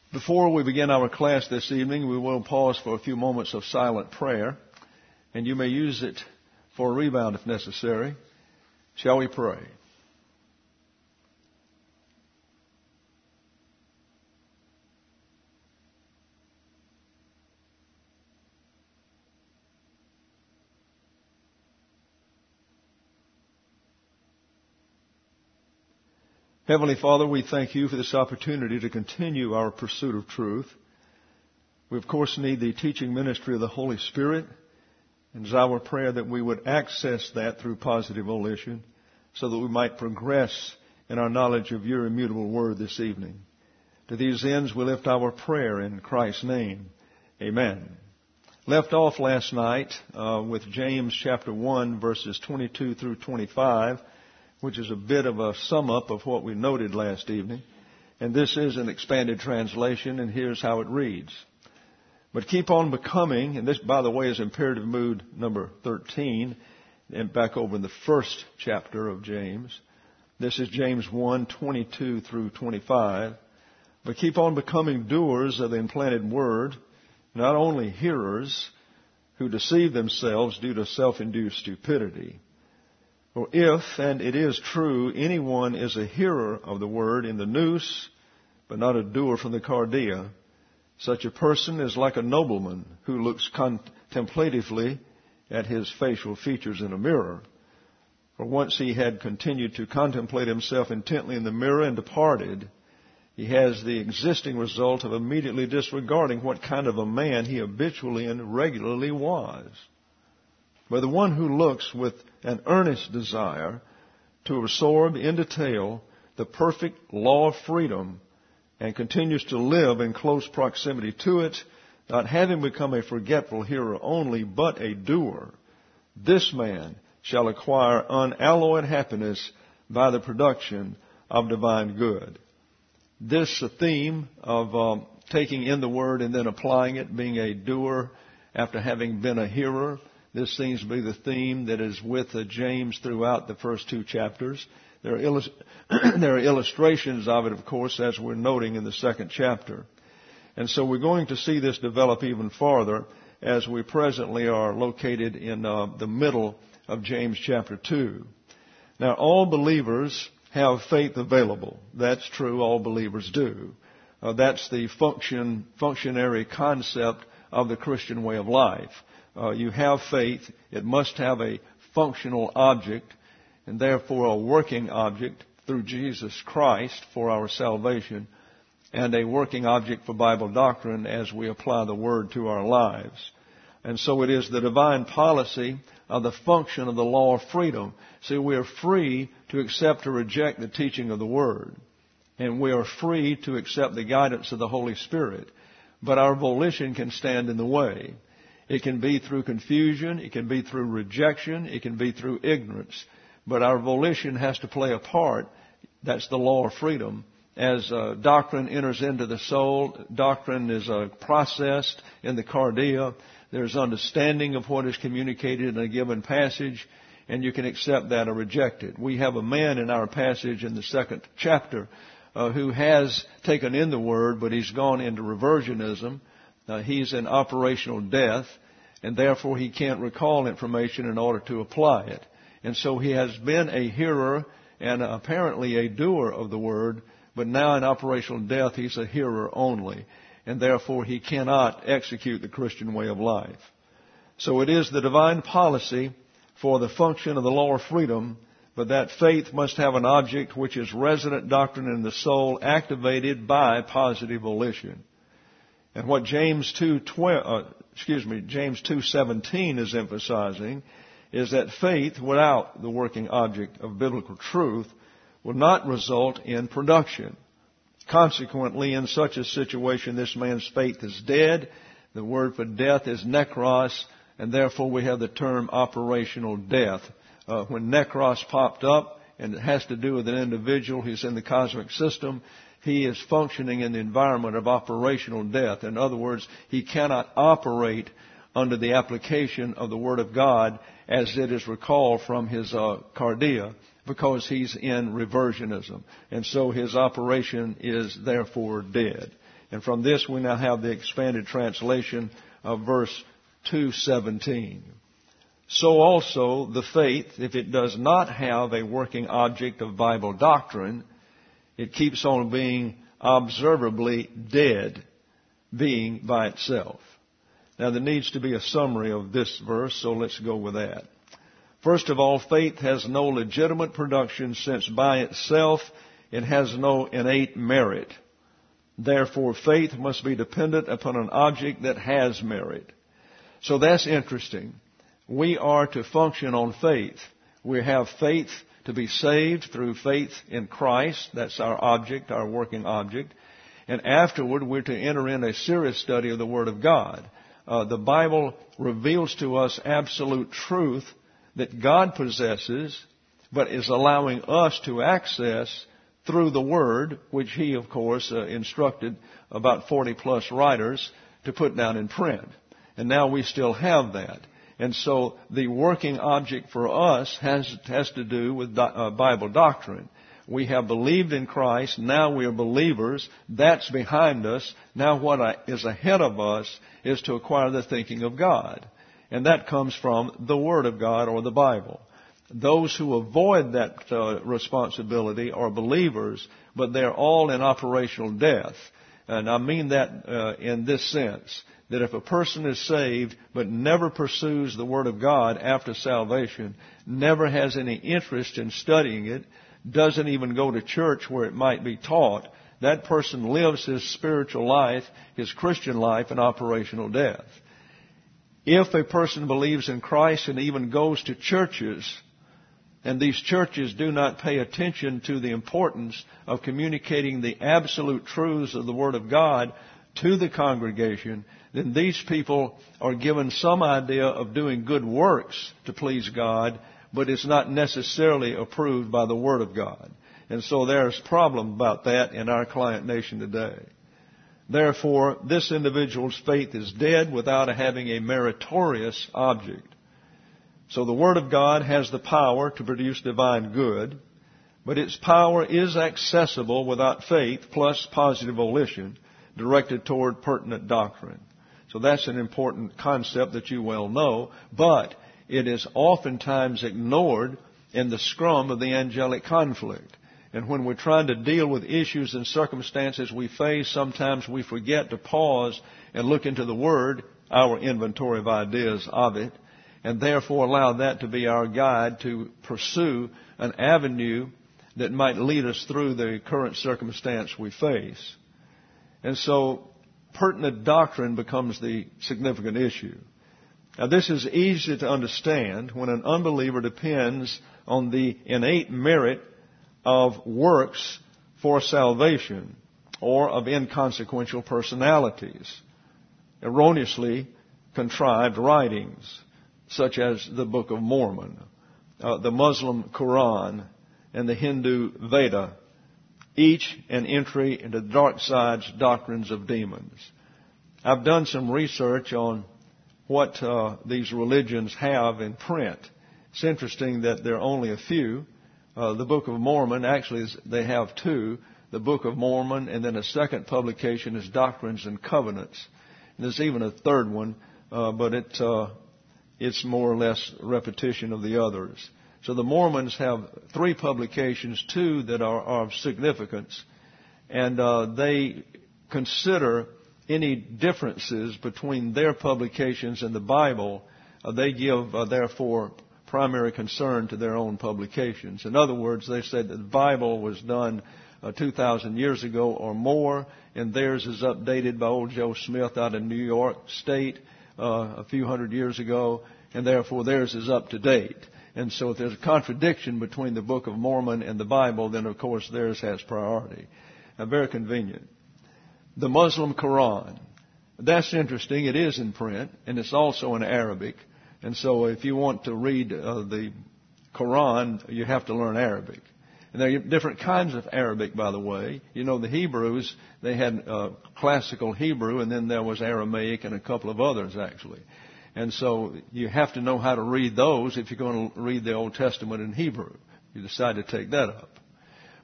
Before we begin our class this evening, we will pause for a few moments of silent prayer, and you may use it for a rebound if necessary. Shall we pray? Heavenly Father, we thank you for this opportunity to continue our pursuit of truth. We, of course, need the teaching ministry of the Holy Spirit, and it's our prayer that we would access that through positive volition so that we might progress in our knowledge of your immutable word this evening. To these ends, we lift our prayer in Christ's name. Amen. Left off last night with James chapter 1, verses 22 through 25, which is a bit of a sum up of what we noted last evening. And this is an expanded translation, and here's how it reads. But keep on becoming, and this, by the way, is imperative mood number 13, and back over in the first chapter of James. This is James 1, 22 through 25. But keep on becoming doers of the implanted word, not only hearers who deceive themselves due to self-induced stupidity. For if, and it is true, anyone is a hearer of the word in the nous, but not a doer from the cardia, such a person is like a nobleman who looks contemplatively at his facial features in a mirror. For once he had continued to contemplate himself intently in the mirror and departed, he has the existing result of immediately disregarding what kind of a man he habitually and regularly was. But the one who looks with an earnest desire to absorb in detail the perfect law of freedom and continues to live in close proximity to it, not having become a forgetful hearer only, but a doer, this man shall acquire unalloyed happiness by the production of divine good. This theme of taking in the word and then applying it, being a doer after having been a hearer, this seems to be the theme that is with James throughout the first two chapters. There are illustrations of it, of course, as we're noting in the second chapter. And so we're going to see this develop even farther as we presently are located in the middle of James chapter 2. Now, all believers have faith available. That's true. All believers do. That's the functionary concept of the Christian way of life. You have faith. It must have a functional object and therefore a working object through Jesus Christ for our salvation and a working object for Bible doctrine as we apply the Word to our lives. And so it is the divine policy of the function of the law of freedom. See, we are free to accept or reject the teaching of the Word. And we are free to accept the guidance of the Holy Spirit. But our volition can stand in the way. It can be through confusion. It can be through rejection. It can be through ignorance. But our volition has to play a part. That's the law of freedom. As doctrine enters into the soul, doctrine is processed in the cardia. There's understanding of what is communicated in a given passage, and you can accept that or reject it. We have a man in our passage in the second chapter who has taken in the Word, but he's gone into reversionism. He's in operational death, and therefore he can't recall information in order to apply it. And so he has been a hearer and apparently a doer of the Word, but now in operational death he's a hearer only, and therefore he cannot execute the Christian way of life. So it is the divine policy for the function of the law of freedom, but that faith must have an object which is resident doctrine in the soul, activated by positive volition. And what James 2:17 is emphasizing is that faith without the working object of biblical truth will not result in production. Consequently, in such a situation, this man's faith is dead. The word for death is nekros, and therefore we have the term operational death. When nekros popped up, and it has to do with an individual who's in the cosmic system, he is functioning in the environment of operational death. In other words, he cannot operate under the application of the Word of God as it is recalled from his cardia, because he's in reversionism. And so his operation is therefore dead. And from this we now have the expanded translation of verse 2:17. So also the faith, if it does not have a working object of Bible doctrine, it keeps on being observably dead, being by itself. Now there needs to be a summary of this verse, so let's go with that. First of all, faith has no legitimate production, since by itself it has no innate merit. Therefore, faith must be dependent upon an object that has merit. So that's interesting. We are to function on faith. We have faith to be saved through faith in Christ. That's our object, our working object. And afterward, we're to enter in a serious study of the Word of God. The Bible reveals to us absolute truth that God possesses, but is allowing us to access through the Word, which He, of course, instructed about 40 plus writers to put down in print. And now we still have that. And so the working object for us has to do with Bible doctrine. We have believed in Christ. Now we are believers. That's behind us. Now what is ahead of us is to acquire the thinking of God. And that comes from the Word of God or the Bible. Those who avoid that responsibility are believers, but they're all in operational death. And I mean that in this sense, that if a person is saved but never pursues the Word of God after salvation, never has any interest in studying it, doesn't even go to church where it might be taught, that person lives his spiritual life, his Christian life, in operational death. If a person believes in Christ and even goes to churches, and these churches do not pay attention to the importance of communicating the absolute truths of the Word of God to the congregation, then these people are given some idea of doing good works to please God, but it's not necessarily approved by the Word of God. And so there's a problem about that in our client nation today. Therefore, this individual's faith is dead without having a meritorious object. So the Word of God has the power to produce divine good, but its power is accessible without faith plus positive volition directed toward pertinent doctrine. So that's an important concept that you well know, but it is oftentimes ignored in the scrum of the angelic conflict. And when we're trying to deal with issues and circumstances we face, sometimes we forget to pause and look into the Word, our inventory of ideas of it, and therefore allow that to be our guide to pursue an avenue that might lead us through the current circumstance we face. And so pertinent doctrine becomes the significant issue. Now this is easy to understand when an unbeliever depends on the innate merit of works for salvation or of inconsequential personalities, erroneously contrived writings such as the Book of Mormon, the Muslim Quran, and the Hindu Veda, each an entry into the dark side's doctrines of demons. I've done some research on what these religions have in print. It's interesting that there are only a few. The Book of Mormon, actually they have two, the Book of Mormon, and then a second publication is Doctrines and Covenants. And there's even a third one, but it's more or less repetition of the others. So the Mormons have three publications, two that are of significance, and they consider any differences between their publications and the Bible. They give, therefore, primary concern to their own publications. In other words, they said that the Bible was done 2,000 years ago or more, and theirs is updated by old Joe Smith out in New York State a few hundred years ago, and therefore theirs is up to date. And so if there's a contradiction between the Book of Mormon and the Bible, then of course theirs has priority. Very convenient. The Muslim Quran. That's interesting. It is in print, and it's also in Arabic. And so if you want to read the Quran, you have to learn Arabic. And there are different kinds of Arabic, by the way. You know, the Hebrews, they had classical Hebrew, and then there was Aramaic and a couple of others, actually. And so you have to know how to read those if you're going to read the Old Testament in Hebrew. You decide to take that up.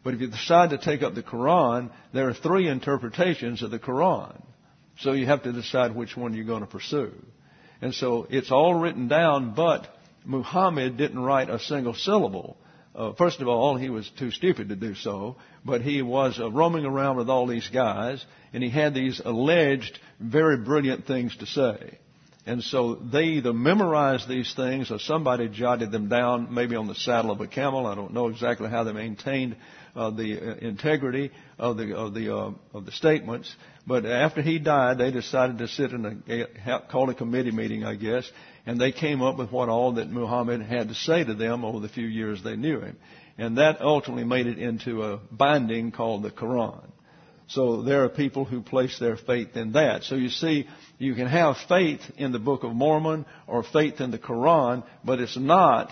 But if you decide to take up the Quran, there are 3 interpretations of the Quran. So you have to decide which one you're going to pursue. And so it's all written down, but Muhammad didn't write a single syllable. First of all, he was too stupid to do so, but he was roaming around with all these guys, and he had these alleged very brilliant things to say. And so they either memorized these things or somebody jotted them down, maybe on the saddle of a camel. I don't know exactly how they maintained the integrity of the statements. But after he died, they decided to sit in called a committee meeting, I guess, and they came up with what all that Muhammad had to say to them over the few years they knew him. And that ultimately made it into a binding called the Quran. So there are people who place their faith in that. So you see, you can have faith in the Book of Mormon or faith in the Quran, but it's not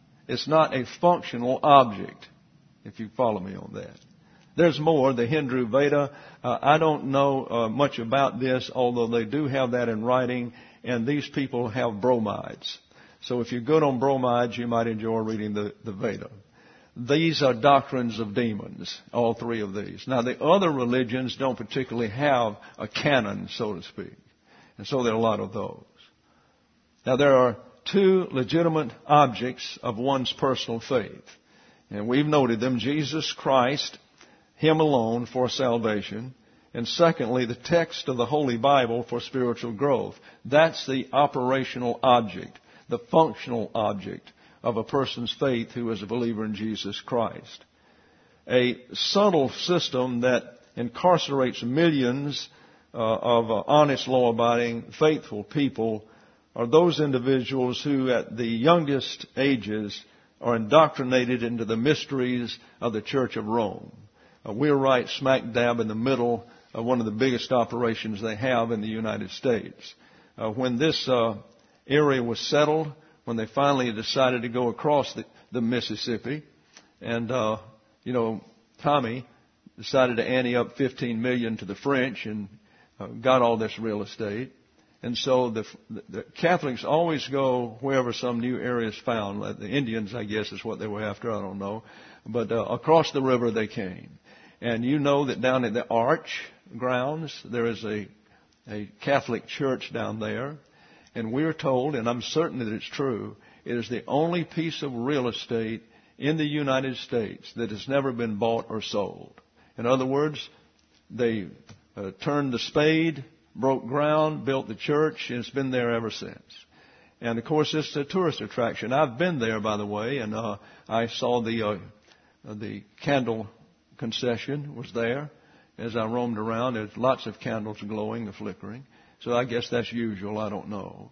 a functional object, if you follow me on that. There's more, the Hindu Veda. I don't know much about this, although they do have that in writing, and these people have bromides. So if you're good on bromides, you might enjoy reading the Veda. These are doctrines of demons, all 3 of these. Now, the other religions don't particularly have a canon, so to speak. And so there are a lot of those. Now, there are 2 legitimate objects of one's personal faith. And we've noted them: Jesus Christ, Him alone for salvation. And secondly, the text of the Holy Bible for spiritual growth. That's the operational object, the functional object of a person's faith who is a believer in Jesus Christ. A subtle system that incarcerates millions of honest, law-abiding, faithful people are those individuals who at the youngest ages are indoctrinated into the mysteries of the Church of Rome. We're right smack dab in the middle of one of the biggest operations they have in the United States. When this area was settled, when they finally decided to go across the Mississippi, and, Tommy decided to ante up $15 million to the French and got all this real estate. And so the Catholics always go wherever some new area is found. Like the Indians, I guess, is what they were after. I don't know. But across the river they came. And you know that down at the Arch grounds, there is a Catholic church down there. And we're told, and I'm certain that it's true, it is the only piece of real estate in the United States that has never been bought or sold. In other words, they turned the spade, broke ground, built the church, and it's been there ever since. And, of course, it's a tourist attraction. I've been there, by the way, and I saw the candle concession was there. As I roamed around, there's lots of candles glowing and flickering. So I guess that's usual. I don't know.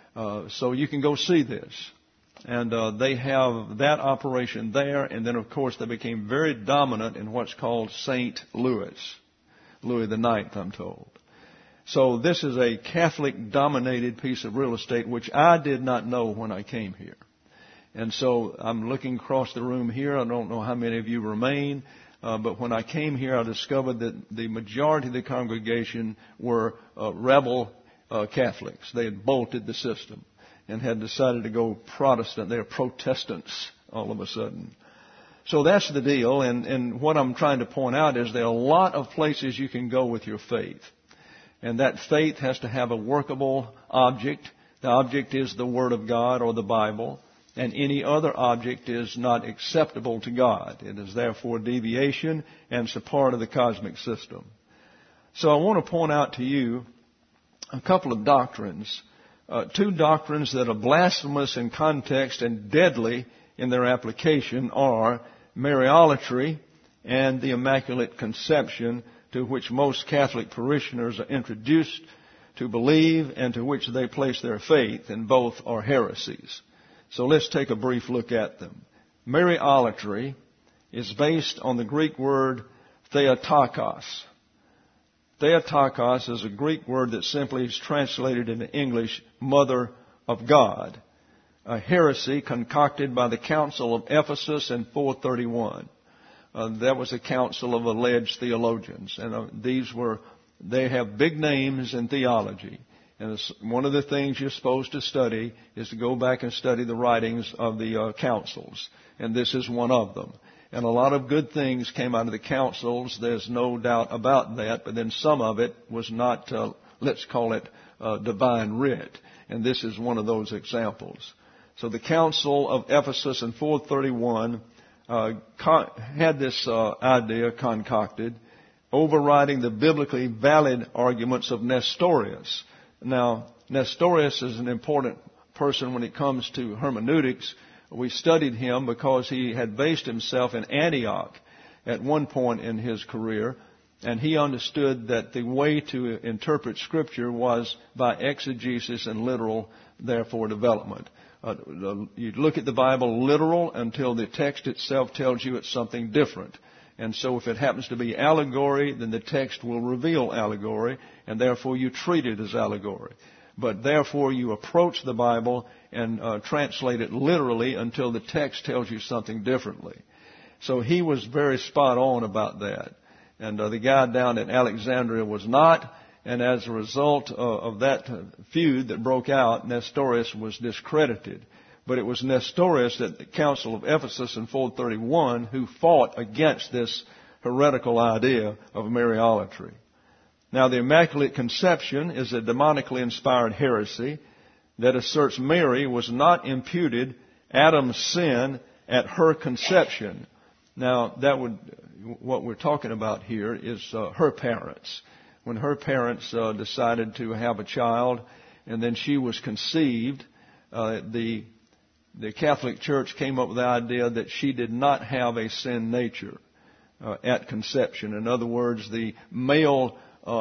So you can go see this. And they have that operation there. And then, of course, they became very dominant in what's called St. Louis. Louis the Ninth, I'm told. So this is a Catholic-dominated piece of real estate, which I did not know when I came here. And so I'm looking across the room here. I don't know how many of you remain. But when I came here, I discovered that the majority of the congregation were rebel Catholics. They had bolted the system and had decided to go Protestant. They're Protestants all of a sudden. So that's the deal. And what I'm trying to point out is there are a lot of places you can go with your faith. And that faith has to have a workable object. The object is the Word of God or the Bible. And any other object is not acceptable to God. It is therefore deviation, and it's a part of the cosmic system. So I want to point out to you a couple of doctrines, 2 doctrines that are blasphemous in context and deadly in their application are Mariolatry and the Immaculate Conception, to which most Catholic parishioners are introduced to believe and to which they place their faith, and both are heresies. So let's take a brief look at them. Mariolatry is based on the Greek word Theotokos. Theotokos is a Greek word that simply is translated into English, Mother of God. A heresy concocted by the Council of Ephesus in 431. That was a council of alleged theologians. And they have big names in theology. And one of the things you're supposed to study is to go back and study the writings of the councils. And this is one of them. And a lot of good things came out of the councils. There's no doubt about that. But then some of it was not, let's call it, divine writ. And this is one of those examples. So the Council of Ephesus in 431 had this idea concocted, overriding the biblically valid arguments of Nestorius. Now, Nestorius is an important person when it comes to hermeneutics. We studied him because he had based himself in Antioch at one point in his career, and he understood that the way to interpret Scripture was by exegesis and literal, therefore, development. You look at the Bible literal until the text itself tells you it's something different. And so if it happens to be allegory, then the text will reveal allegory, and therefore you treat it as allegory. But therefore you approach the Bible and translate it literally until the text tells you something differently. So he was very spot on about that. And the guy down at Alexandria was not. And as a result of that feud that broke out, Nestorius was discredited. But it was Nestorius at the Council of Ephesus in 431 who fought against this heretical idea of Mariolatry. Now, the Immaculate Conception is a demonically inspired heresy that asserts Mary was not imputed Adam's sin at her conception. Now, what we're talking about here is her parents. When her parents decided to have a child, and then she was conceived, the Catholic Church came up with the idea that she did not have a sin nature at conception. In other words, the male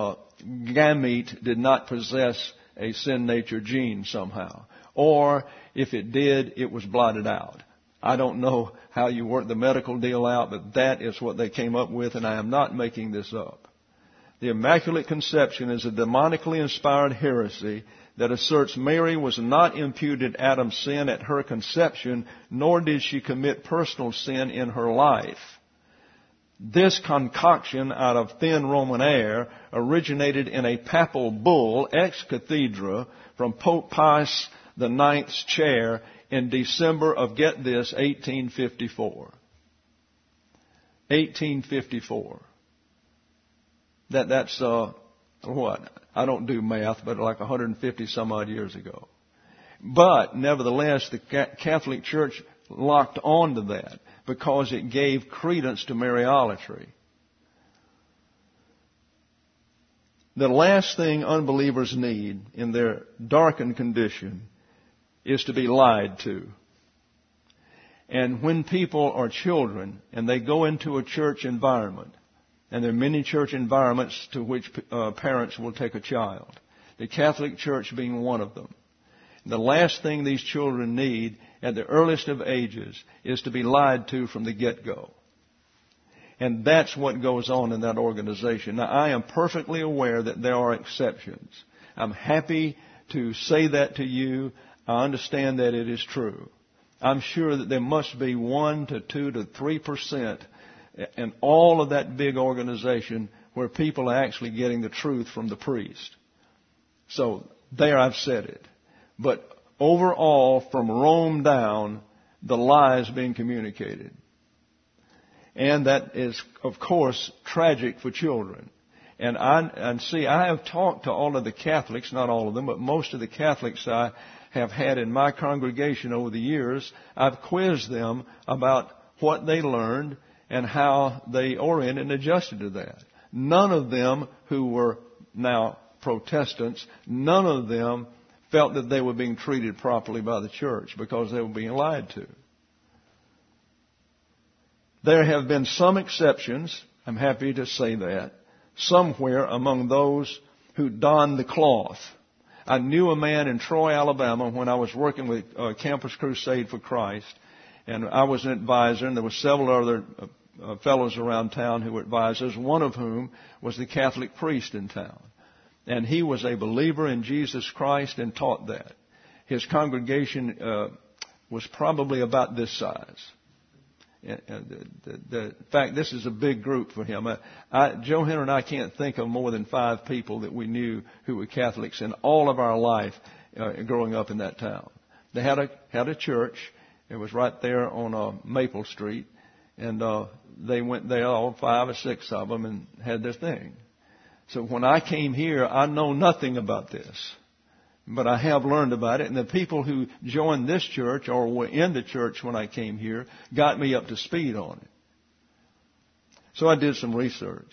gamete did not possess a sin nature gene somehow. Or if it did, it was blotted out. I don't know how you work the medical deal out, but that is what they came up with, and I am not making this up. The Immaculate Conception is a demonically inspired heresy that asserts Mary was not imputed Adam's sin at her conception, nor did she commit personal sin in her life. This concoction out of thin Roman air originated in a papal bull ex cathedra from Pope Pius IX's chair in December of, get this, 1854. 1854. That's what? I don't do math, but like 150 some odd years ago. But nevertheless, the Catholic Church locked on to that because it gave credence to Mariolatry. The last thing unbelievers need in their darkened condition is to be lied to. And when people are children and they go into a church environment, and there are many church environments to which parents will take a child, the Catholic Church being one of them. The last thing these children need at the earliest of ages is to be lied to from the get-go. And that's what goes on in that organization. Now, I am perfectly aware that there are exceptions. I'm happy to say that to you. I understand that it is true. I'm sure that there must be 1 to 2 to 3% in all of that big organization where people are actually getting the truth from the priest. So there I've said it. But overall, from Rome down, the lie is being communicated. And that is, of course, tragic for children. And I have talked to all of the Catholics, not all of them, but most of the Catholics I have had in my congregation over the years. I've quizzed them about what they learned and how they oriented and adjusted to that. None of them who were now Protestants, none of them felt that they were being treated properly by the church because they were being lied to. There have been some exceptions, I'm happy to say that, somewhere among those who donned the cloth. I knew a man in Troy, Alabama, when I was working with Campus Crusade for Christ, and I was an advisor, and there were several other fellows around town who were advisors, one of whom was the Catholic priest in town. And he was a believer in Jesus Christ and taught that. His congregation was probably about this size. In fact, this is a big group for him. Joe Henry and I can't think of more than 5 people that we knew who were Catholics in all of our life growing up in that town. They had a church. It was right there on Maple Street. And they went there, all 5 or 6 of them, and had their thing. So when I came here, I know nothing about this. But I have learned about it. And the people who joined this church or were in the church when I came here got me up to speed on it. So I did some research.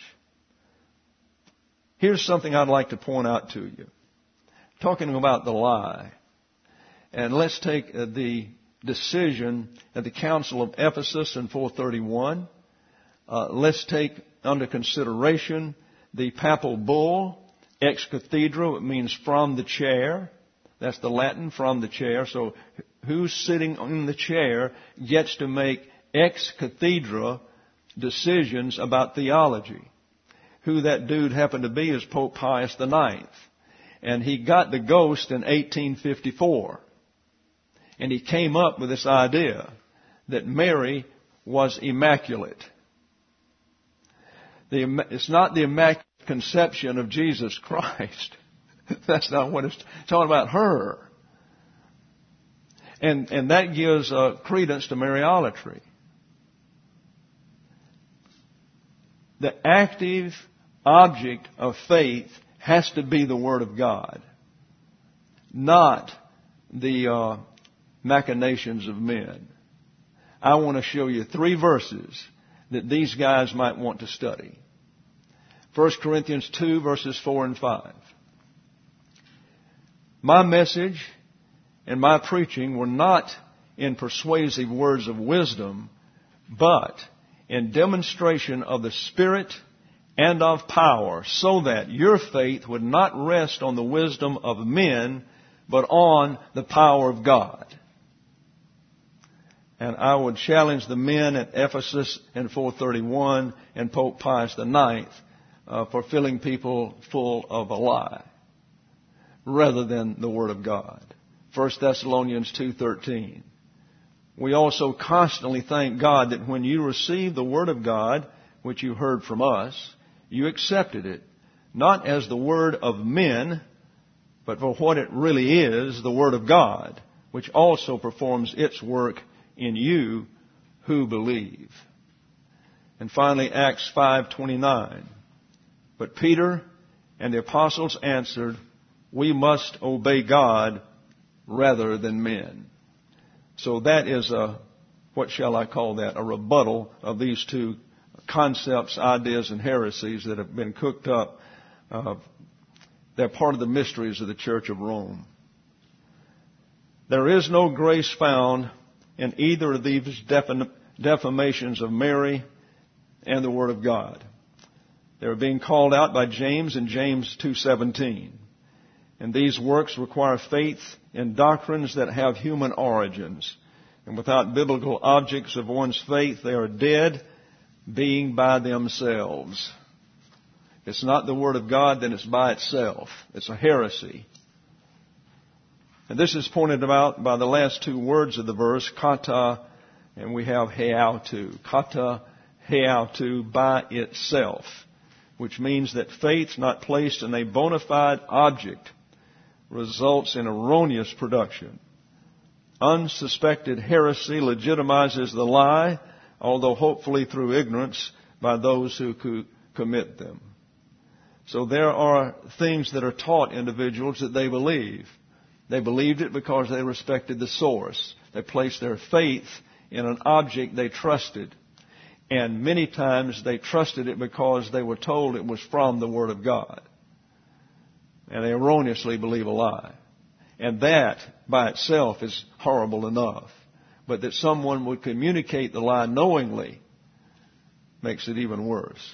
Here's something I'd like to point out to you. Talking about the lie. And let's take the decision at the Council of Ephesus in 431. Let's take under consideration the papal bull, ex cathedra. It means from the chair. That's the Latin, from the chair. So who's sitting in the chair gets to make ex cathedra decisions about theology. Who that dude happened to be is Pope Pius IX. And he got the ghost in 1854. And he came up with this idea that Mary was immaculate. It's not the immaculate conception of Jesus Christ. That's not what it's talking about, her. And that gives credence to Mariolatry. The active object of faith has to be the Word of God, not the machinations of men. I want to show you 3 verses that these guys might want to study. 1 Corinthians 2, verses 4 and 5. My message and my preaching were not in persuasive words of wisdom, but in demonstration of the Spirit and of power, so that your faith would not rest on the wisdom of men, but on the power of God. And I would challenge the men at Ephesus in 431 and Pope Pius IX for filling people full of a lie rather than the Word of God. 1 Thessalonians 2:13. We also constantly thank God that when you received the Word of God, which you heard from us, you accepted it, not as the word of men, but for what it really is, the Word of God, which also performs its work in you who believe. And finally, Acts 5:29. But Peter and the apostles answered, we must obey God rather than men. So that is what shall I call that? A rebuttal of these 2 concepts, ideas, and heresies that have been cooked up. They're part of the mysteries of the Church of Rome. There is no grace found in either of these defamations of Mary and the Word of God. They're being called out by James in James 2:17. And these works require faith in doctrines that have human origins. And without biblical objects of one's faith, they are dead, being by themselves. If it's not the Word of God, then it's by itself. It's a heresy. And this is pointed out by the last 2 words of the verse, kata, and we have heautu. Kata, heautu, by itself. Which means that faith not placed in a bona fide object results in erroneous production. Unsuspected heresy legitimizes the lie, although hopefully through ignorance by those who commit them. So there are things that are taught individuals that they believe. They believed it because they respected the source. They placed their faith in an object they trusted. And many times they trusted it because they were told it was from the Word of God. And they erroneously believe a lie. And that by itself is horrible enough. But that someone would communicate the lie knowingly makes it even worse.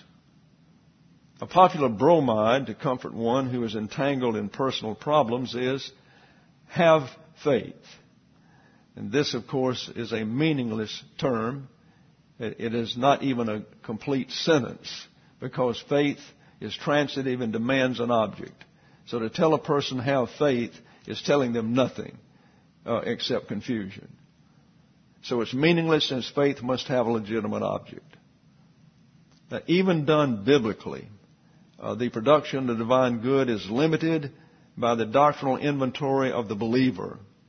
A popular bromide to comfort one who is entangled in personal problems is have faith. And this, of course, is a meaningless term. It is not even a complete sentence because faith is transitive and demands an object. So to tell a person have faith is telling them nothing except confusion. So it's meaningless since faith must have a legitimate object. Now, even done biblically, the production of the divine good is limited by the doctrinal inventory of the believer.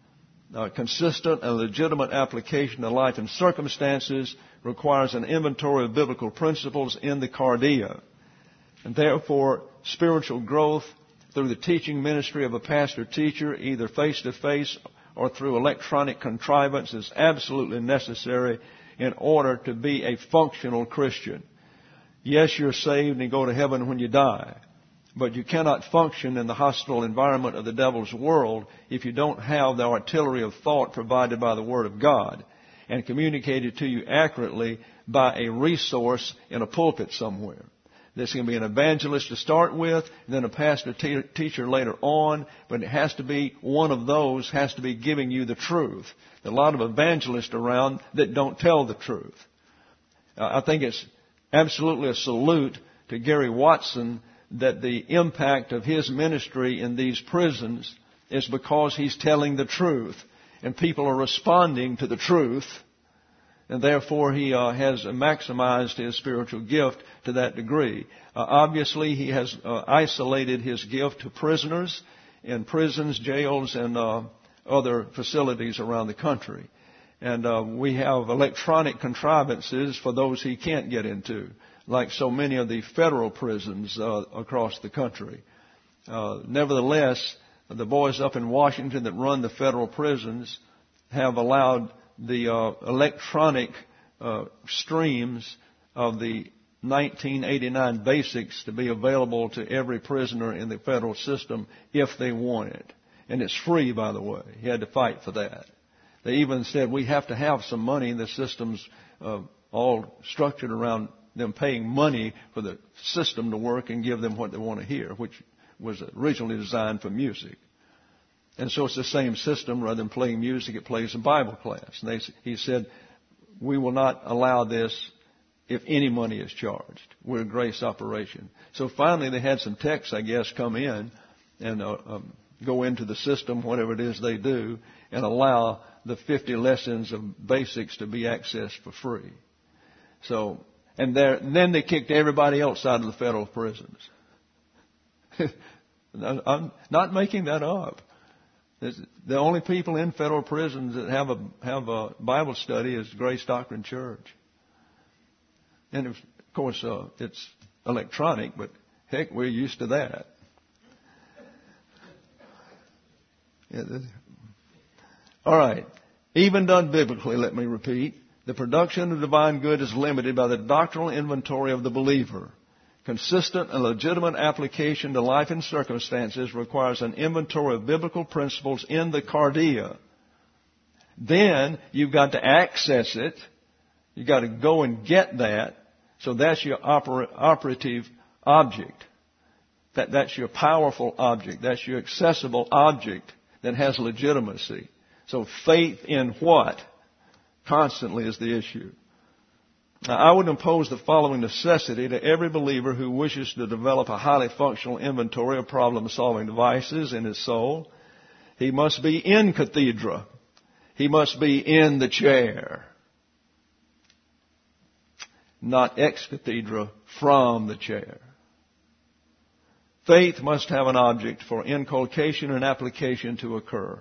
consistent and legitimate application to life and circumstances requires an inventory of biblical principles in the cardia. And therefore, spiritual growth through the teaching ministry of a pastor-teacher, either face-to-face or through electronic contrivance, is absolutely necessary in order to be a functional Christian. Yes, you're saved and you go to heaven when you die, but you cannot function in the hostile environment of the devil's world if you don't have the artillery of thought provided by the Word of God and communicated to you accurately by a resource in a pulpit somewhere. There's going to be an evangelist to start with, and then a pastor teacher later on, but it has to be one of those has to be giving you the truth. There are a lot of evangelists around that don't tell the truth. I think it's absolutely a salute to Gary Watson that the impact of his ministry in these prisons is because he's telling the truth, and people are responding to the truth. And therefore, he has maximized his spiritual gift to that degree. Obviously, he has isolated his gift to prisoners in prisons, jails, and other facilities around the country. And we have electronic contrivances for those he can't get into, like so many of the federal prisons across the country. Nevertheless, the boys up in Washington that run the federal prisons have allowed the electronic streams of the 1989 basics to be available to every prisoner in the federal system if they want it. And it's free, by the way. He had to fight for that. They even said we have to have some money. The system's all structured around them paying money for the system to work and give them what they want to hear, which was originally designed for music. And so it's the same system. Rather than playing music, it plays a Bible class. And he said, we will not allow this if any money is charged. We're a grace operation. So finally they had some techs, I guess, come in and go into the system, whatever it is they do, and allow the 50 lessons of basics to be accessed for free. So, and then they kicked everybody else out of the federal prisons. I'm not making that up. The only people in federal prisons that have a Bible study is Grace Doctrine Church. And of course, it's electronic, but heck, we're used to that. Yeah, all right. Even done biblically, let me repeat, the production of divine good is limited by the doctrinal inventory of the believer. Consistent and legitimate application to life and circumstances requires an inventory of biblical principles in the cardia. Then you've got to access it. You've got to go and get that. So that's your operative object. That's your powerful object. That's your accessible object that has legitimacy. So faith in what? Constantly is the issue. Now, I would impose the following necessity to every believer who wishes to develop a highly functional inventory of problem-solving devices in his soul. He must be in cathedra. He must be in the chair. Not ex cathedra, from the chair. Faith must have an object for inculcation and application to occur.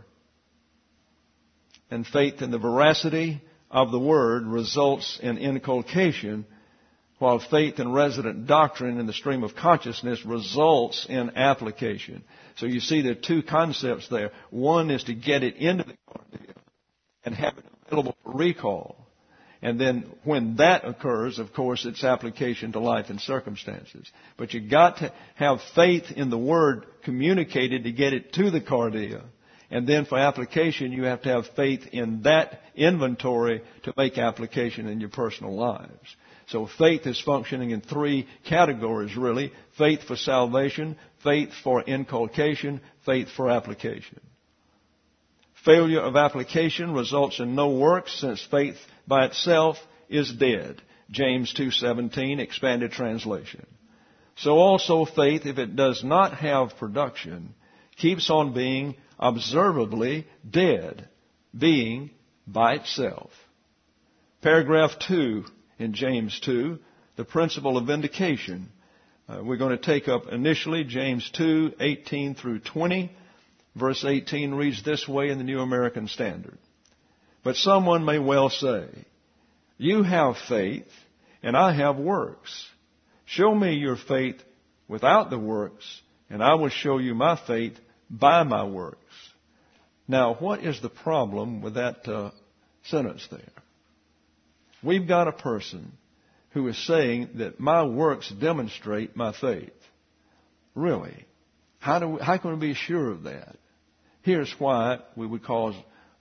And faith in the veracity of the Word results in inculcation, while faith in resident doctrine in the stream of consciousness results in application. So you see there are two concepts there. One is to get it into the cardia and have it available for recall. And then when that occurs, of course, it's application to life and circumstances. But you've got to have faith in the Word communicated to get it to the cardia. And then for application, you have to have faith in that inventory to make application in your personal lives. So faith is functioning in three categories, really. Faith for salvation, faith for inculcation, faith for application. Failure of application results in no works, since faith by itself is dead. James 2:17, expanded translation. So also faith, if it does not have production, keeps on being observably dead, being by itself. Paragraph 2 in James 2, the principle of vindication. We're going to take up initially James 2:18 through 20, Verse 18 reads this way in the New American Standard. But someone may well say, you have faith and I have works. Show me your faith without the works, and I will show you my faith by my works. Now, what is the problem with that sentence there? We've got a person who is saying that my works demonstrate my faith. Really? How can we be sure of that? Here's why we would cause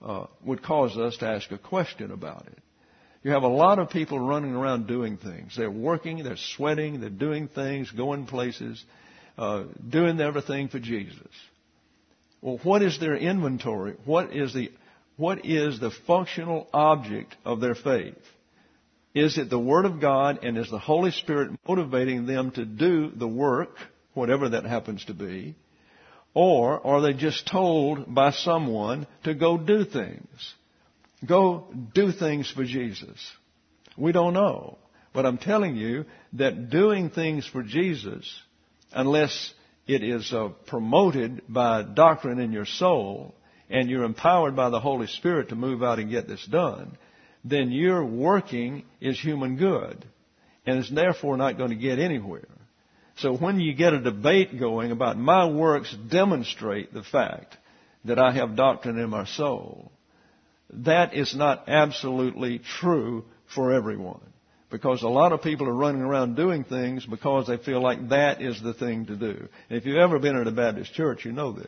us to ask a question about it. You have a lot of people running around doing things. They're working, they're sweating, they're doing things, going places, doing everything for Jesus. Well, what is their inventory? What is the functional object of their faith? Is it the Word of God, and is the Holy Spirit motivating them to do the work, whatever that happens to be? Or are they just told by someone to go do things? Go do things for Jesus. We don't know. But I'm telling you that doing things for Jesus, unless it is promoted by doctrine in your soul, and you're empowered by the Holy Spirit to move out and get this done, then your working is human good, and is therefore not going to get anywhere. So when you get a debate going about my works demonstrate the fact that I have doctrine in my soul, that is not absolutely true for everyone. Because a lot of people are running around doing things because they feel like that is the thing to do. And if you've ever been in a Baptist church, you know this.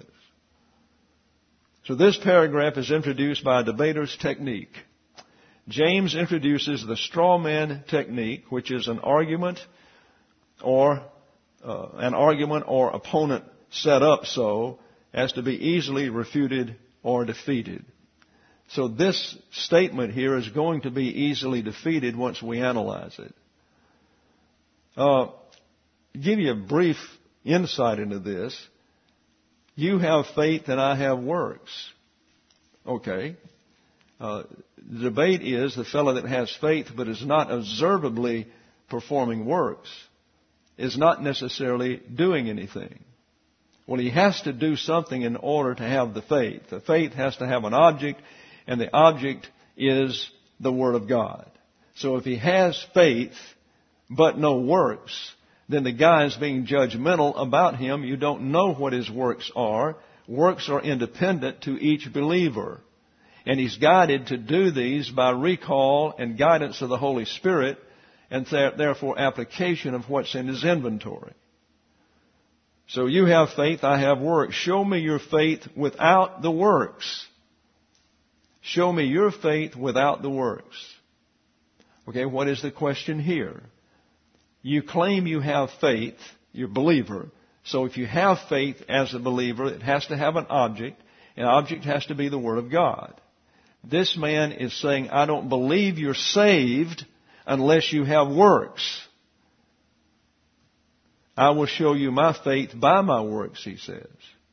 So this paragraph is introduced by a debater's technique. James introduces the straw man technique, which is an argument or opponent set up so as to be easily refuted or defeated. So this statement here is going to be easily defeated once we analyze it. Give you a brief insight into this. You have faith and I have works. Okay. The debate is the fellow that has faith but is not observably performing works is not necessarily doing anything. Well, he has to do something in order to have the faith. The faith has to have an object, and the object is the Word of God. So if he has faith but no works, then the guy is being judgmental about him. You don't know what his works are. Works are independent to each believer. And he's guided to do these by recall and guidance of the Holy Spirit, and therefore application of what's in his inventory. So you have faith, I have works. Show me your faith without the works. Show me your faith without the works. Okay, what is the question here? You claim you have faith, you're a believer. So if you have faith as a believer, it has to have an object. An object has to be the Word of God. This man is saying, I don't believe you're saved unless you have works. I will show you my faith by my works, he says.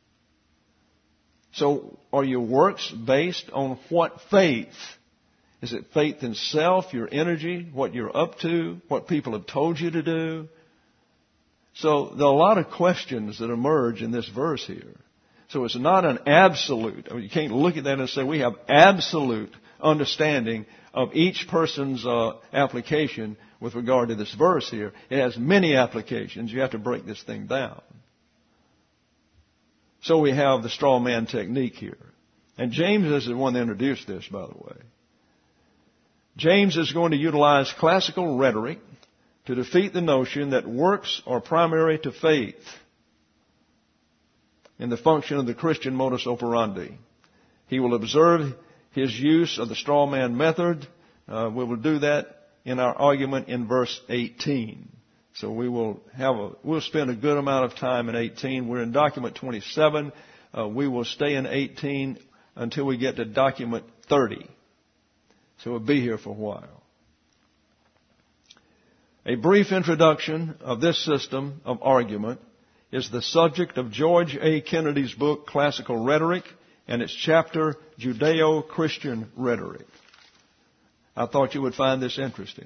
So are your works based on what faith? Is it faith in self, your energy, what you're up to, what people have told you to do? So there are a lot of questions that emerge in this verse here. So it's not an absolute. I mean, you can't look at that and say we have absolute understanding of each person's application with regard to this verse here. It has many applications. You have to break this thing down. So we have the straw man technique here. And James is the one that introduced this, by the way. James is going to utilize classical rhetoric to defeat the notion that works are primary to faith in the function of the Christian modus operandi. He will observe his use of the straw man method. We will do that in our argument in verse 18. So we'll spend a good amount of time in 18. We're in document 27. We will stay in 18 until we get to document 30. So we'll be here for a while. A brief introduction of this system of argument is the subject of George A. Kennedy's book, Classical Rhetoric, and its chapter, Judeo-Christian Rhetoric. I thought you would find this interesting.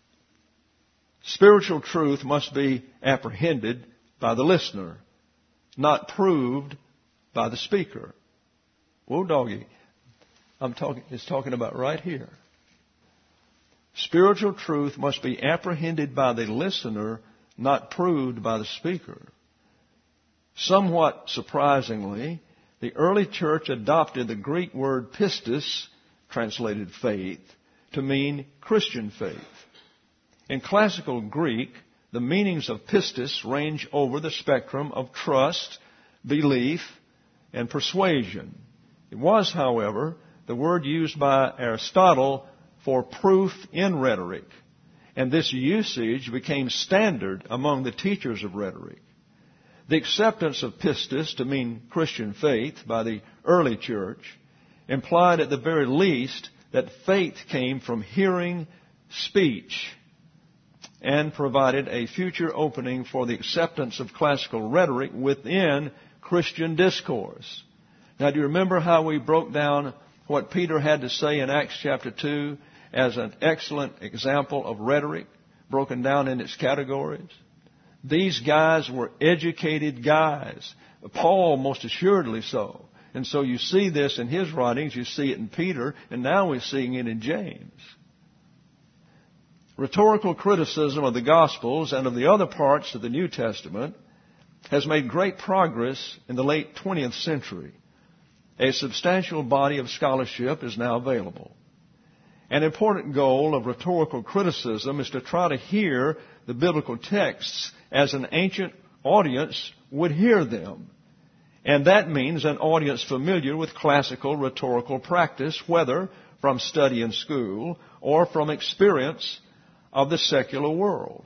Spiritual truth must be apprehended by the listener. not proved by the speaker. Whoa, doggy. It's talking about right here. Spiritual truth must be apprehended by the listener, not proved by the speaker. Somewhat surprisingly, the early church adopted the Greek word pistis, translated faith, to mean Christian faith. In classical Greek, the meanings of pistis range over the spectrum of trust, belief, and persuasion. It was, however, the word used by Aristotle for proof in rhetoric, and this usage became standard among the teachers of rhetoric. The acceptance of pistis to mean Christian faith by the early church implied at the very least that faith came from hearing speech and provided a future opening for the acceptance of classical rhetoric within Christian discourse. Now, do you remember how we broke down what Peter had to say in Acts chapter 2 as an excellent example of rhetoric, broken down in its categories? These guys were educated guys. Paul, most assuredly so. And so you see this in his writings, you see it in Peter, and now we're seeing it in James. Rhetorical criticism of the Gospels and of the other parts of the New Testament has made great progress in the late 20th century. A substantial body of scholarship is now available. An important goal of rhetorical criticism is to try to hear the biblical texts as an ancient audience would hear them. And that means an audience familiar with classical rhetorical practice, whether from study in school or from experience of the secular world.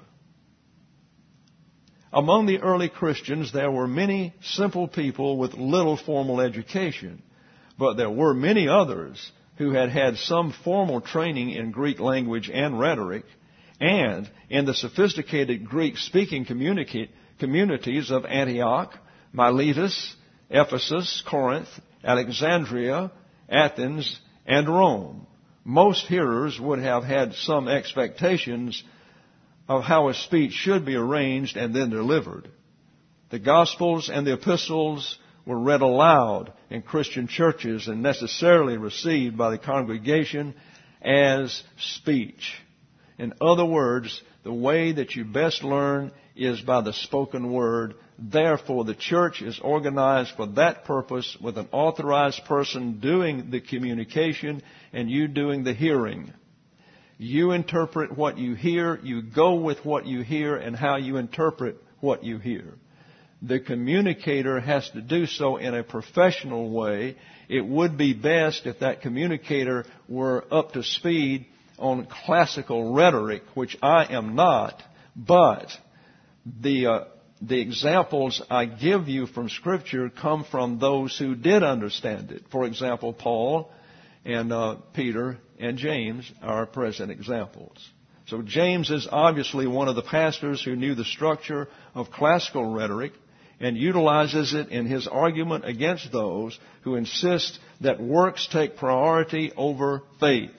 Among the early Christians, there were many simple people with little formal education, but there were many others who had had some formal training in Greek language and rhetoric, and in the sophisticated Greek-speaking communities of Antioch, Miletus, Ephesus, Corinth, Alexandria, Athens, and Rome. Most hearers would have had some expectations of how a speech should be arranged and then delivered. The Gospels and the Epistles were read aloud in Christian churches and necessarily received by the congregation as speech. In other words, the way that you best learn is by the spoken word. Therefore, the church is organized for that purpose with an authorized person doing the communication and you doing the hearing. You interpret what you hear, you go with what you hear and how you interpret what you hear. The communicator has to do so in a professional way. It would be best if that communicator were up to speed on classical rhetoric, which I am not, but the examples I give you from Scripture come from those who did understand it. For example, Paul and Peter and James are present examples. So James is obviously one of the pastors who knew the structure of classical rhetoric and utilizes it in his argument against those who insist that works take priority over faith.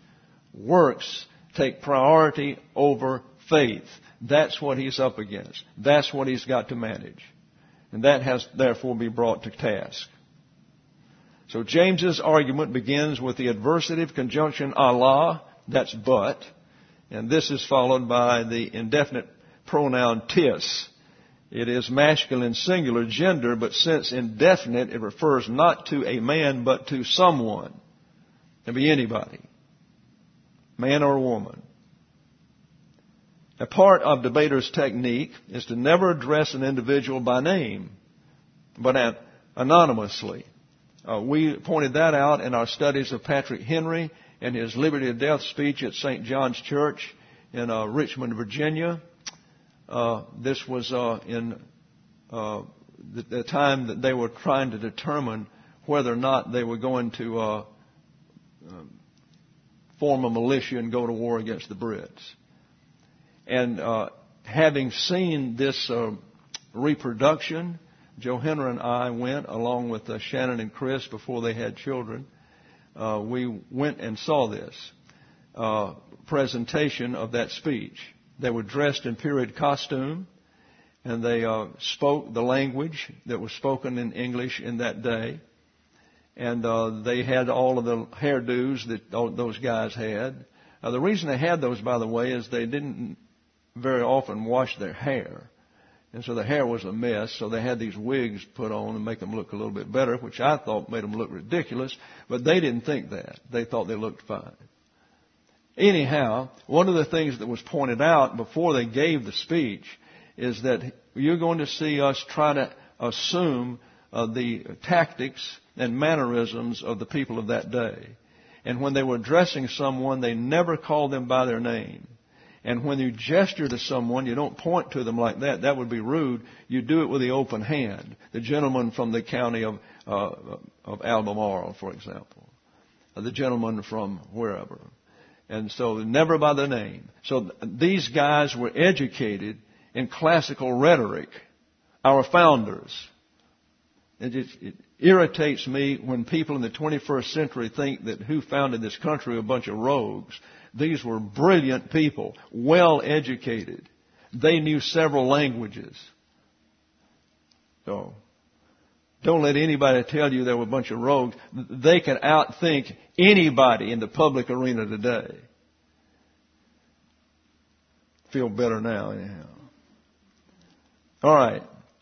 Works take priority over faith. That's what he's up against. That's what he's got to manage. And that has therefore be brought to task. So James's argument begins with the adversative conjunction Allah, that's but, and this is followed by the indefinite pronoun tis. It is masculine singular gender, but since indefinite, it refers not to a man, but to someone. It can be anybody, man or woman. A part of debaters' technique is to never address an individual by name, but anonymously. We pointed that out in our studies of Patrick Henry and his Liberty or Death speech at St. John's Church in Richmond, Virginia. This was in the time that they were trying to determine whether or not they were going to form a militia and go to war against the Brits. And having seen this reproduction, Joe Henry and I went, along with Shannon and Chris before they had children, we went and saw this presentation of that speech. They were dressed in period costume, and they spoke the language that was spoken in English in that day. And they had all of the hairdos that those guys had. The reason they had those, by the way, is they didn't very often wash their hair. And so the hair was a mess, so they had these wigs put on to make them look a little bit better, which I thought made them look ridiculous, but they didn't think that. They thought they looked fine. Anyhow, one of the things that was pointed out before they gave the speech is that you're going to see us try to assume the tactics and mannerisms of the people of that day. And when they were addressing someone, they never called them by their name. And when you gesture to someone, you don't point to them like that. That would be rude. You do it with the open hand. The gentleman from the county of Albemarle, for example. The gentleman from wherever. And so never by the name. So these guys were educated in classical rhetoric. Our founders. It irritates me when people in the 21st century think that who founded this country are a bunch of rogues. These were brilliant people, well educated. They knew several languages. So, don't let anybody tell you they were a bunch of rogues. They can outthink anybody in the public arena today. Feel better now, anyhow. All right.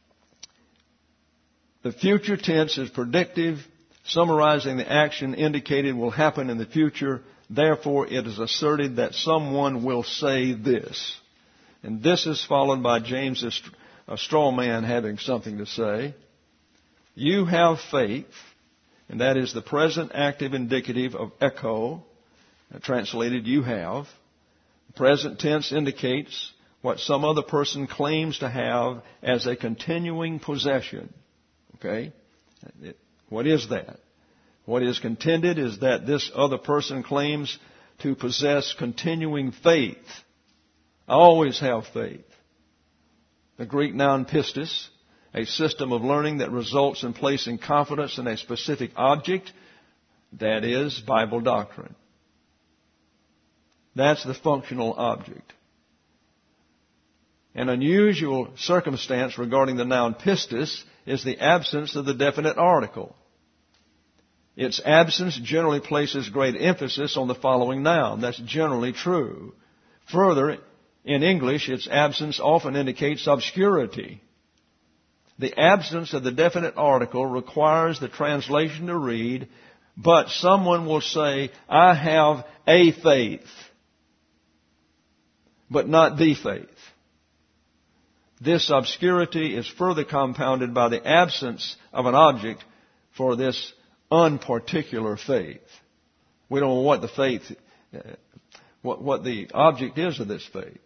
The future tense is predictive, summarizing the action indicated will happen in the future. Therefore, it is asserted that someone will say this. And this is followed by James's straw man having something to say. You have faith, and that is the present active indicative of echo, translated you have. The present tense indicates what some other person claims to have as a continuing possession. Okay? What is that? What is contended is that this other person claims to possess continuing faith. I always have faith. The Greek noun pistis, a system of learning that results in placing confidence in a specific object, that is Bible doctrine. That's the functional object. An unusual circumstance regarding the noun pistis is the absence of the definite article. Its absence generally places great emphasis on the following noun. That's generally true. Further, in English, its absence often indicates obscurity. The absence of the definite article requires the translation to read, but someone will say, I have a faith, but not the faith. This obscurity is further compounded by the absence of an object for this unparticular faith. We don't know what the faith, what the object is of this faith.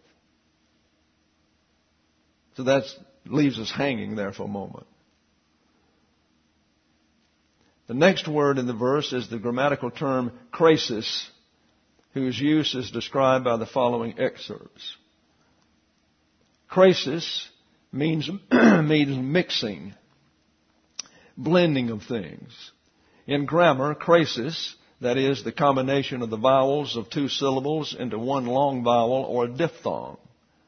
So that leaves us hanging there for a moment. The next word in the verse is the grammatical term krasis, whose use is described by the following excerpts. Krasis means mixing, blending of things. In grammar, krasis, that is the combination of the vowels of two syllables into one long vowel or a diphthong.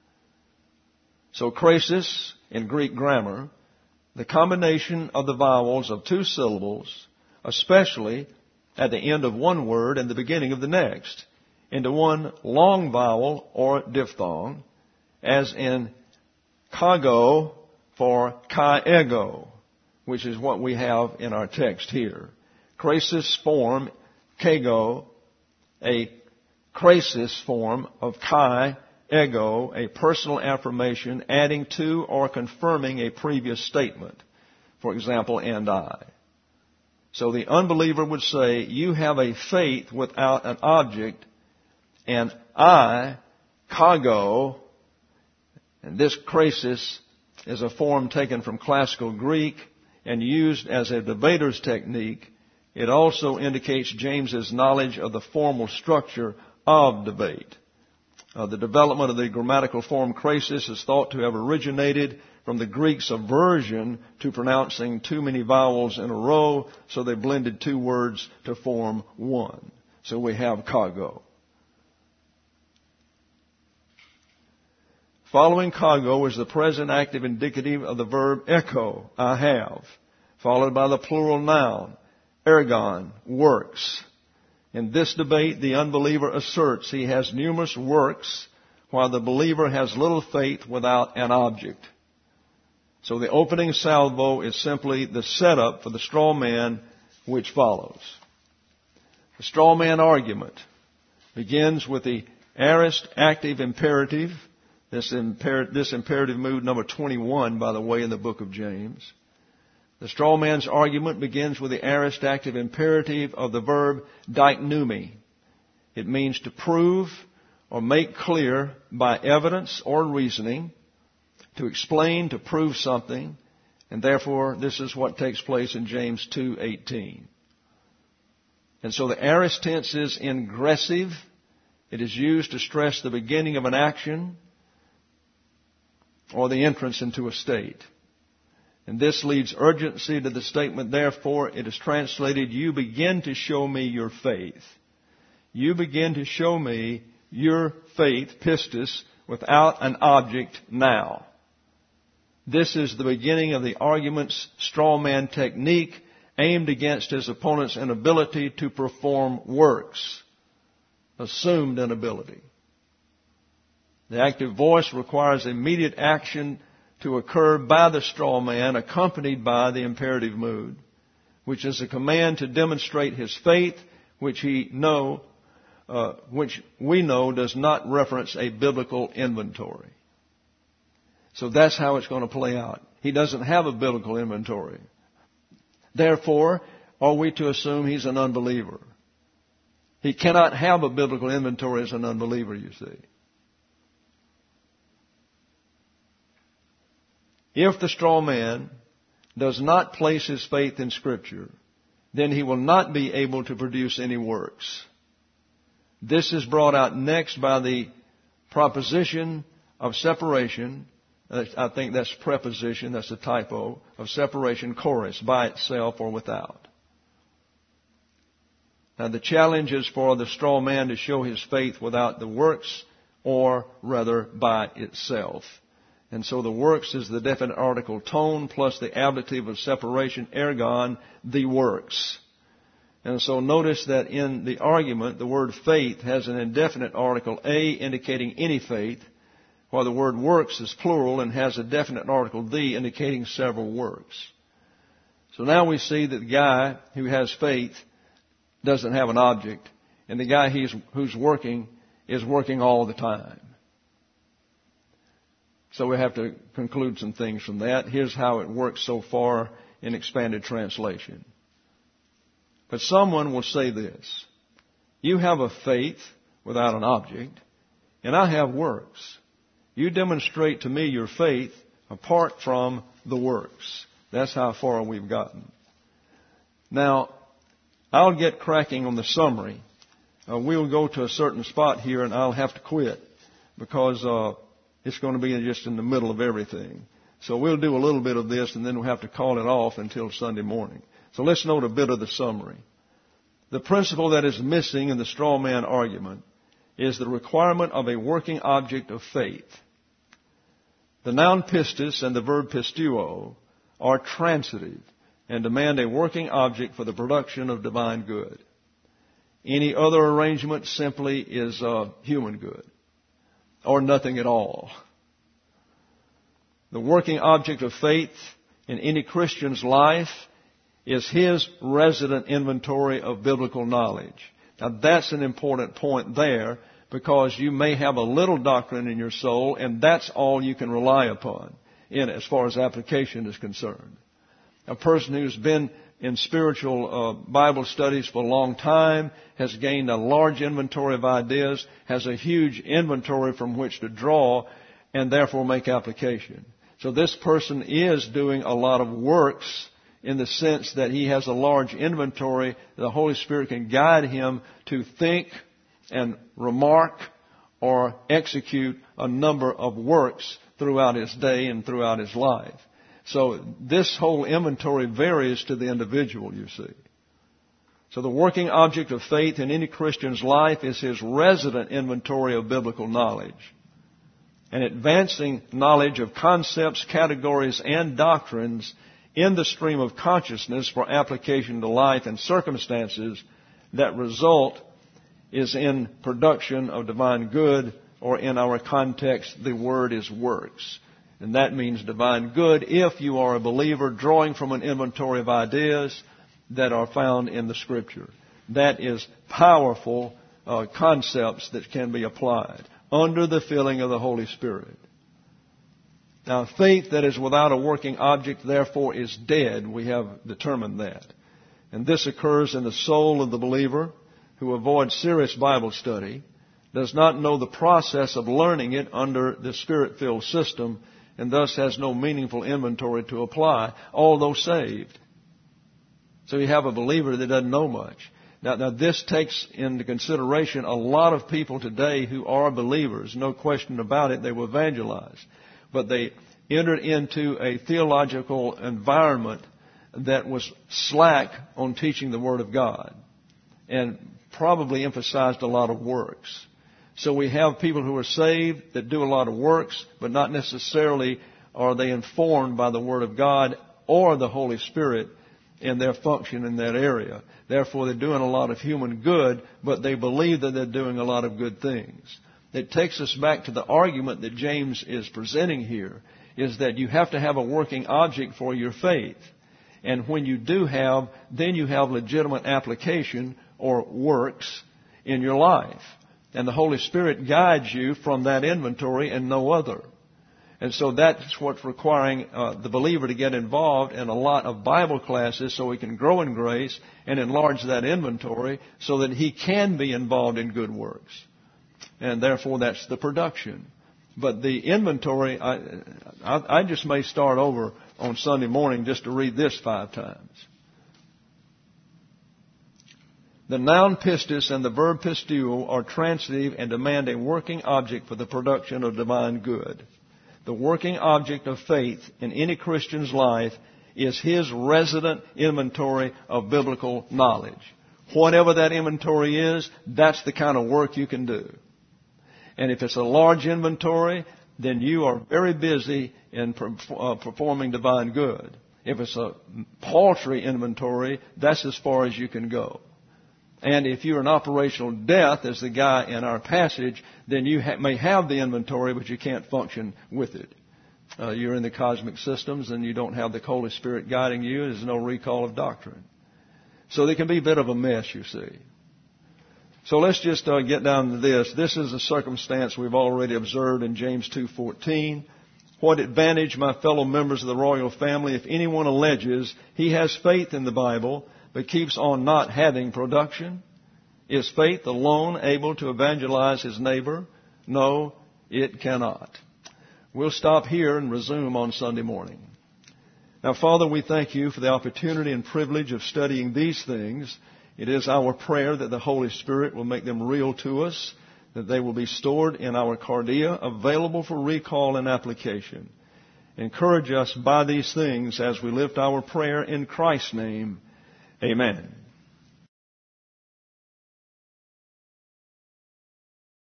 So krasis in Greek grammar, the combination of the vowels of two syllables, especially at the end of one word and the beginning of the next, into one long vowel or diphthong, as in kago for kaego, which is what we have in our text here. Krasis form, kago, a krasis form of kaego, a personal affirmation adding to or confirming a previous statement. For example, and I. So the unbeliever would say, you have a faith without an object, and I, kago, and this krasis is a form taken from classical Greek and used as a debater's technique. It also indicates James's knowledge of the formal structure of debate. The development of the grammatical form krasis is thought to have originated from the Greeks' aversion to pronouncing too many vowels in a row, so they blended two words to form one. So we have kago. Following cargo is the present active indicative of the verb echo, I have, followed by the plural noun, ergon, works. In this debate, the unbeliever asserts he has numerous works, while the believer has little faith without an object. So the opening salvo is simply the setup for the straw man which follows. The straw man argument begins with the aorist active imperative. This imperative mood number 21, by the way, in the book of James. The straw man's argument begins with the aorist active imperative of the verb diknumi. It means to prove or make clear by evidence or reasoning, to explain, to prove something, and therefore this is what takes place in James 2:18. And so the aorist tense is ingressive. It is used to stress the beginning of an action or the entrance into a state. And this leads urgency to the statement, therefore, it is translated, you begin to show me your faith. You begin to show me your faith, pistis, without an object now. This is the beginning of the argument's straw man technique aimed against his opponent's inability to perform works, assumed inability. The active voice requires immediate action to occur by the straw man, accompanied by the imperative mood, which is a command to demonstrate his faith, which we know does not reference a biblical inventory. So that's how it's going to play out. He doesn't have a biblical inventory. Therefore, are we to assume he's an unbeliever? He cannot have a biblical inventory as an unbeliever, you see. If the straw man does not place his faith in Scripture, then he will not be able to produce any works. This is brought out next by the proposition of separation. I think that's preposition, that's a typo, of separation, chorus, by itself or without. Now the challenge is for the straw man to show his faith without the works, or rather by itself. And so the works is the definite article tone plus the ablative of separation, ergon, the works. And so notice that in the argument, the word faith has an indefinite article a indicating any faith, while the word works is plural and has a definite article the indicating several works. So now we see that the guy who has faith doesn't have an object, and the guy who's working is working all the time. So we have to conclude some things from that. Here's how it works so far in expanded translation. But someone will say this: you have a faith without an object, and I have works. You demonstrate to me your faith apart from the works. That's how far we've gotten. Now, I'll get cracking on the summary. We'll go to a certain spot here and I'll have to quit because it's going to be just in the middle of everything. So we'll do a little bit of this and then we'll have to call it off until Sunday morning. So let's note a bit of the summary. The principle that is missing in the straw man argument is the requirement of a working object of faith. The noun pistis and the verb pistuo are transitive and demand a working object for the production of divine good. Any other arrangement simply is human good, or nothing at all. The working object of faith in any Christian's life is his resident inventory of biblical knowledge. Now that's an important point there, because you may have a little doctrine in your soul, and that's all you can rely upon as far as application is concerned. A person who's been in spiritual Bible studies for a long time, has gained a large inventory of ideas, has a huge inventory from which to draw, and therefore make application. So this person is doing a lot of works in the sense that he has a large inventory. The Holy Spirit can guide him to think and remark or execute a number of works throughout his day and throughout his life. So this whole inventory varies to the individual, you see. So the working object of faith in any Christian's life is his resident inventory of biblical knowledge. and advancing knowledge of concepts, categories, and doctrines in the stream of consciousness for application to life and circumstances that result is in production of divine good, or in our context, the word is works. And that means divine good if you are a believer drawing from an inventory of ideas that are found in the Scripture. That is powerful concepts that can be applied under the filling of the Holy Spirit. Now, faith that is without a working object, therefore, is dead. We have determined that. And this occurs in the soul of the believer who avoids serious Bible study, does not know the process of learning it under the Spirit-filled system, and thus has no meaningful inventory to apply, although saved. So you have a believer that doesn't know much. Now this takes into consideration a lot of people today who are believers. No question about it, they were evangelized. But they entered into a theological environment that was slack on teaching the Word of God and probably emphasized a lot of works. So we have people who are saved that do a lot of works, but not necessarily are they informed by the Word of God or the Holy Spirit in their function in that area. Therefore, they're doing a lot of human good, but they believe that they're doing a lot of good things. It takes us back to the argument that James is presenting here, is that you have to have a working object for your faith. And when you do have, then you have legitimate application or works in your life. And the Holy Spirit guides you from that inventory and no other. And so that's what's requiring the believer to get involved in a lot of Bible classes so he can grow in grace and enlarge that inventory so that he can be involved in good works. And therefore, that's the production. But the inventory, I just may start over on Sunday morning just to read this 5 times. The noun pistis and the verb pisteuo are transitive and demand a working object for the production of divine good. The working object of faith in any Christian's life is his resident inventory of biblical knowledge. Whatever that inventory is, that's the kind of work you can do. And if it's a large inventory, then you are very busy in performing divine good. If it's a paltry inventory, that's as far as you can go. And if you're in operational death, as the guy in our passage, then you may have the inventory, but you can't function with it. You're in the cosmic systems and you don't have the Holy Spirit guiding you. There's no recall of doctrine. So there can be a bit of a mess, you see. So let's just get down to this. This is a circumstance we've already observed in James 2:14. What advantage, my fellow members of the royal family, if anyone alleges he has faith in the Bible, but keeps on not having production? Is faith alone able to evangelize his neighbor? No, it cannot. We'll stop here and resume on Sunday morning. Now, Father, we thank you for the opportunity and privilege of studying these things. It is our prayer that the Holy Spirit will make them real to us, that they will be stored in our cardia, available for recall and application. Encourage us by these things as we lift our prayer in Christ's name. Amen.